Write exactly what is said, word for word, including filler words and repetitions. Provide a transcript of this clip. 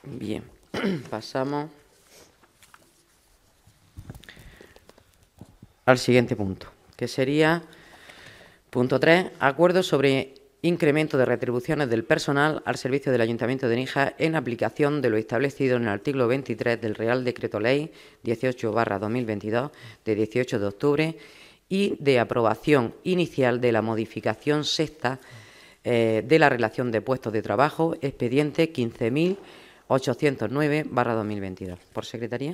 Bien, pasamos al siguiente punto, que sería punto tres, acuerdo sobre incremento de retribuciones del personal al servicio del Ayuntamiento de Níjar en aplicación de lo establecido en el artículo veintitrés del Real Decreto Ley dieciocho barra dos mil veintidós de dieciocho de octubre y de aprobación inicial de la modificación sexta eh, de la relación de puestos de trabajo, expediente quince mil ochocientos nueve barra dos mil veintidós. ¿Por secretaría?